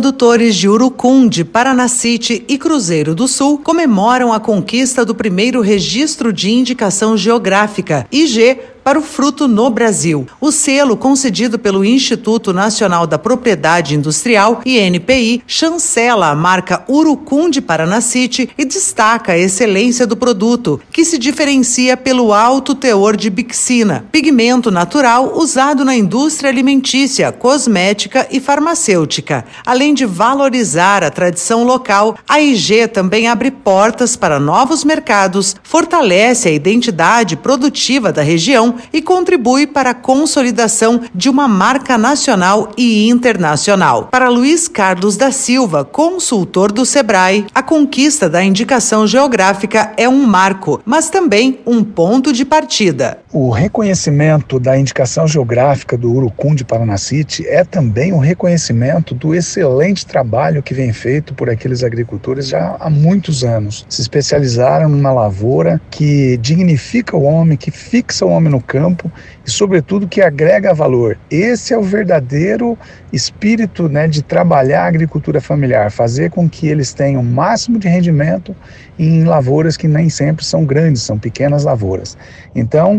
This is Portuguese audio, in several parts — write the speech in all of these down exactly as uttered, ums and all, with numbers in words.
produtores de urucum de Paranacite e Cruzeiro do Sul comemoram a conquista do primeiro registro de indicação geográfica, I G, para o fruto no Brasil. O selo, concedido pelo Instituto Nacional da Propriedade Industrial, I N P I, chancela a marca Urucum de Paranacite e destaca a excelência do produto, que se diferencia pelo alto teor de bixina, pigmento natural usado na indústria alimentícia, cosmética e farmacêutica. Além de valorizar a tradição local, a I G também abre portas para novos mercados, fortalece a identidade produtiva da região e contribui para a consolidação de uma marca nacional e internacional. Para Luiz Carlos da Silva, consultor do Sebrae, a conquista da indicação geográfica é um marco, mas também um ponto de partida. O reconhecimento da indicação geográfica do Urucum de Paranacite é também um reconhecimento do excelente trabalho que vem feito por aqueles agricultores já há muitos anos. Se especializaram numa lavoura que dignifica o homem, que fixa o homem no campo e, sobretudo, que agrega valor. Esse é o verdadeiro espírito, né, de trabalhar a agricultura familiar, fazer com que eles tenham o máximo de rendimento em lavouras que nem sempre são grandes, são pequenas lavouras. Então,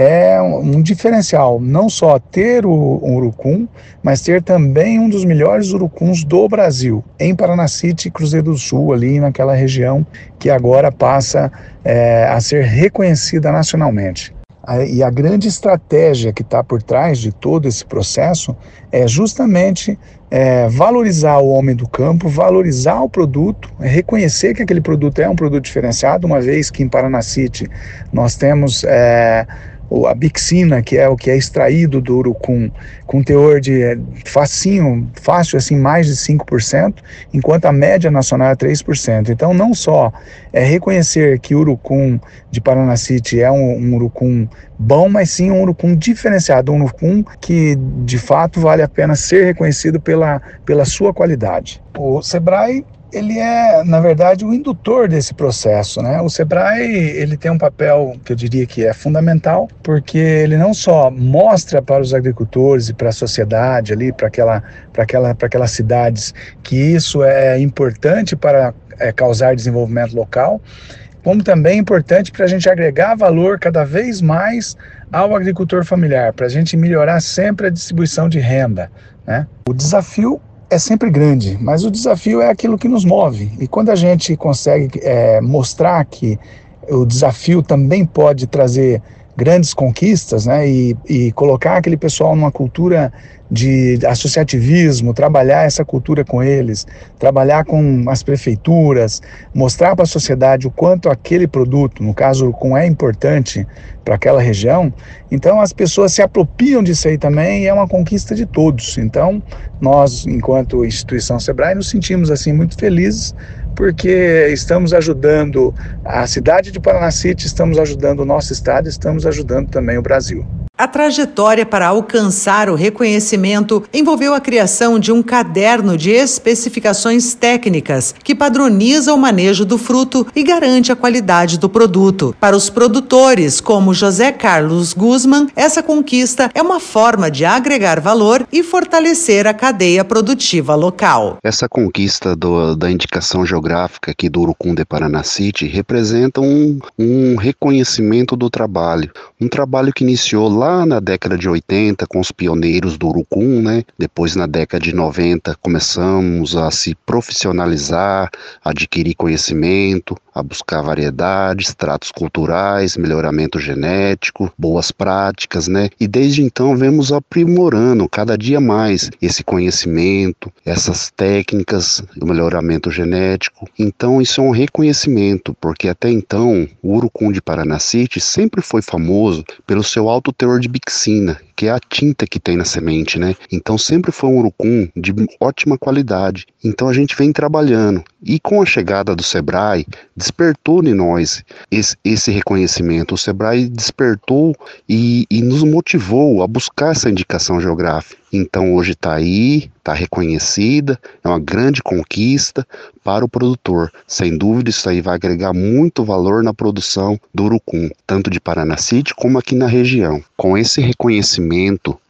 é um diferencial não só ter o, o urucum, mas ter também um dos melhores urucuns do Brasil, em Paranacite e Cruzeiro do Sul, ali naquela região que agora passa é, a ser reconhecida nacionalmente. E a grande estratégia que está por trás de todo esse processo é justamente é, valorizar o homem do campo, valorizar o produto, reconhecer que aquele produto é um produto diferenciado, uma vez que em Paranacite nós temos é, a bixina, que é o que é extraído do urucum, com teor de facinho, fácil, assim, mais de cinco por cento, enquanto a média nacional é três por cento. Então, não só é reconhecer que o urucum de Paranacite é um, um urucum bom, mas sim um urucum diferenciado, um urucum que, de fato, vale a pena ser reconhecido pela, pela sua qualidade. O Sebrae, ele é, na verdade, o indutor desse processo, né? O Sebrae, ele tem um papel que eu diria que é fundamental, porque ele não só mostra para os agricultores e para a sociedade ali, para aquela, para aquela, para aquelas cidades, que isso é importante para é, causar desenvolvimento local, como também é importante para a gente agregar valor cada vez mais ao agricultor familiar, para a gente melhorar sempre a distribuição de renda, né? O desafio é sempre grande, mas o desafio é aquilo que nos move. E quando a gente consegue é, mostrar que o desafio também pode trazer grandes conquistas, né, e, e colocar aquele pessoal numa cultura de associativismo, trabalhar essa cultura com eles, trabalhar com as prefeituras, mostrar para a sociedade o quanto aquele produto, no caso o urucum, é importante para aquela região, então as pessoas se apropriam disso aí também e é uma conquista de todos. Então nós, enquanto instituição Sebrae, nos sentimos assim muito felizes, porque estamos ajudando a cidade de Paranacite, estamos ajudando o nosso estado, estamos ajudando também o Brasil. A trajetória para alcançar o reconhecimento envolveu a criação de um caderno de especificações técnicas que padroniza o manejo do fruto e garante a qualidade do produto. Para os produtores, como José Carlos Guzman, essa conquista é uma forma de agregar valor e fortalecer a cadeia produtiva local. Essa conquista do, da indicação geográfica aqui do Urucum de Paranacite representa um, um reconhecimento do trabalho, um trabalho que iniciou lá na década de oitenta com os pioneiros do urucum, né? Depois na década de noventa começamos a se profissionalizar, adquirir conhecimento, a buscar variedades, tratos culturais, melhoramento genético, boas práticas, né? E desde então vemos aprimorando cada dia mais esse conhecimento, essas técnicas, o melhoramento genético. Então isso é um reconhecimento, porque até então o urucum de Paranacite sempre foi famoso pelo seu alto teor de bixina, que é a tinta que tem na semente, né? Então sempre foi um urucum de ótima qualidade. Então a gente vem trabalhando. E com a chegada do Sebrae, despertou em nós esse, esse reconhecimento. O Sebrae despertou e, e nos motivou a buscar essa indicação geográfica. Então hoje está aí, está reconhecida, é uma grande conquista para o produtor. Sem dúvida isso aí vai agregar muito valor na produção do urucum, tanto de Paranacite como aqui na região. Com esse reconhecimento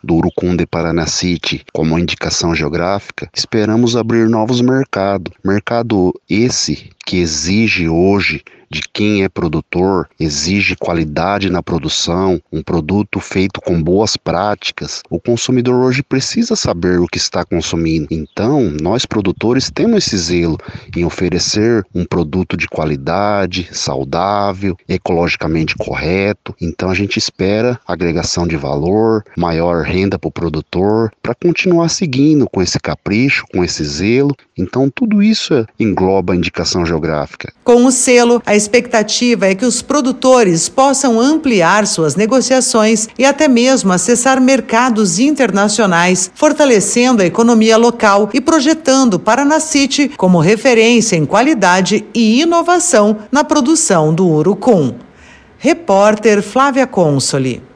do Urucum de Paranacite como indicação geográfica, esperamos abrir novos mercados. Mercado esse que exige hoje de quem é produtor, exige qualidade na produção, um produto feito com boas práticas. O consumidor hoje precisa saber o que está consumindo. Então, nós produtores temos esse zelo em oferecer um produto de qualidade, saudável, ecologicamente correto. Então, a gente espera agregação de valor, maior renda para o produtor, para continuar seguindo com esse capricho, com esse zelo. Então, tudo isso engloba a indicação geográfica. Com o selo, a expectativa é que os produtores possam ampliar suas negociações e até mesmo acessar mercados internacionais, fortalecendo a economia local e projetando Paranacite como referência em qualidade e inovação na produção do urucum. Repórter Flávia Consoli.